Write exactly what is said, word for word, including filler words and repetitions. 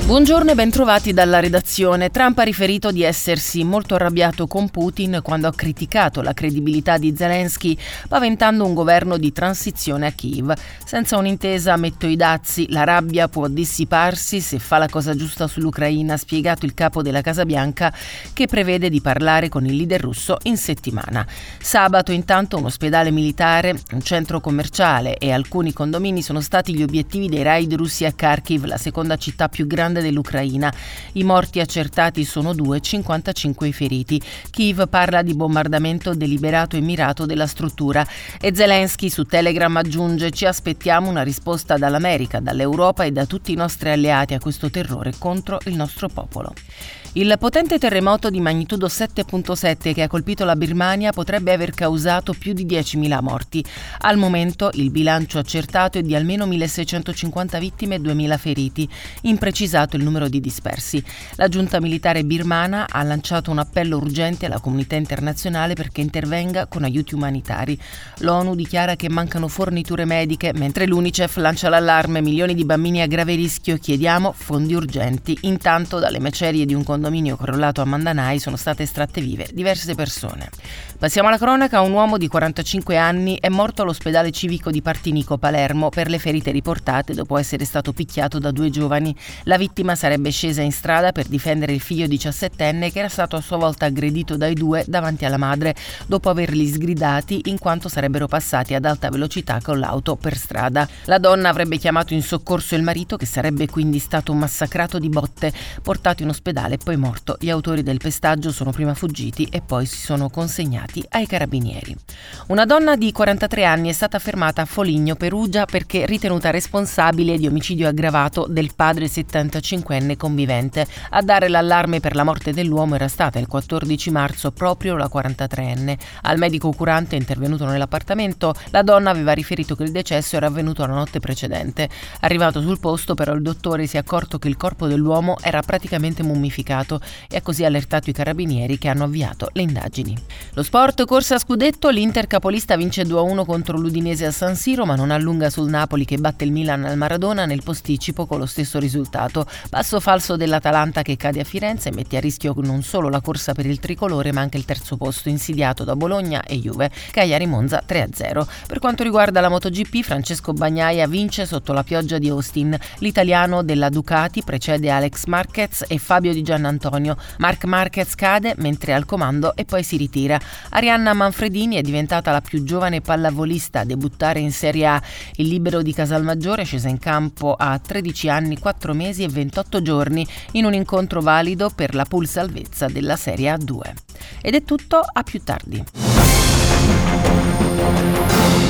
Buongiorno e bentrovati dalla redazione. Trump ha riferito di essersi molto arrabbiato con Putin quando ha criticato la credibilità di Zelensky, paventando un governo di transizione a Kiev. Senza un'intesa metto i dazi, la rabbia può dissiparsi se fa la cosa giusta sull'Ucraina, ha spiegato il capo della Casa Bianca, che prevede di parlare con il leader russo in settimana. Sabato intanto un ospedale militare, un centro commerciale e alcuni condomini sono stati gli obiettivi dei raid russi a Kharkiv, la seconda città più grande dell'Ucraina. I morti accertati sono due, cinquantacinque i feriti. Kiev parla di bombardamento deliberato e mirato della struttura e Zelensky su Telegram aggiunge: ci aspettiamo una risposta dall'America, dall'Europa e da tutti i nostri alleati a questo terrore contro il nostro popolo. Il potente terremoto di magnitudo sette virgola sette che ha colpito la Birmania potrebbe aver causato più di diecimila morti. Al momento il bilancio accertato è di almeno milleseicentocinquanta vittime e duemila feriti, imprecisato il numero di dispersi. La giunta militare birmana ha lanciato un appello urgente alla comunità internazionale perché intervenga con aiuti umanitari. L'ONU dichiara che mancano forniture mediche, mentre l'UNICEF lancia l'allarme: milioni di bambini a grave rischio, chiediamo fondi urgenti. Intanto dalle macerie di un condominio crollato a Mandanai sono state estratte vive diverse persone. Passiamo alla cronaca. Un uomo di quarantacinque anni è morto all'ospedale civico di Partinico, Palermo, per le ferite riportate dopo essere stato picchiato da due giovani. La vittima sarebbe scesa in strada per difendere il figlio diciassettenne che era stato a sua volta aggredito dai due davanti alla madre dopo averli sgridati in quanto sarebbero passati ad alta velocità con l'auto per strada. La donna avrebbe chiamato in soccorso il marito, che sarebbe quindi stato massacrato di botte, portato in ospedale e poi morto. Gli autori del pestaggio sono prima fuggiti e poi si sono consegnati ai carabinieri. Una donna di quarantatré anni è stata fermata a Foligno, Perugia, perché ritenuta responsabile di omicidio aggravato del padre settantacinquenne convivente. A dare l'allarme per la morte dell'uomo era stata il quattordici marzo proprio la quarantatreenne. Al medico curante intervenuto nell'appartamento, la donna aveva riferito che il decesso era avvenuto la notte precedente. Arrivato sul posto, però, il dottore si è accorto che il corpo dell'uomo era praticamente mummificato e ha così allertato i carabinieri, che hanno avviato le indagini. Lo sport, corsa a scudetto, l'Inter capolista vince due a uno contro l'Udinese a San Siro, ma non allunga sul Napoli che batte il Milan al Maradona nel posticipo con lo stesso risultato. Passo falso dell'Atalanta che cade a Firenze e mette a rischio non solo la corsa per il tricolore ma anche il terzo posto insidiato da Bologna e Juve. Cagliari Monza tre a zero. Per quanto riguarda la MotoGP, Francesco Bagnaia vince sotto la pioggia di Austin. L'italiano della Ducati precede Alex Marquez e Fabio Di Giannantonio. Marc Marquez cade mentre è al comando e poi si ritira. Arianna Manfredini è diventata la più giovane pallavolista a debuttare in Serie A. Il libero di Casalmaggiore è scesa in campo a tredici anni, quattro mesi e ventotto giorni in un incontro valido per la pool salvezza della Serie A due. Ed è tutto, a più tardi.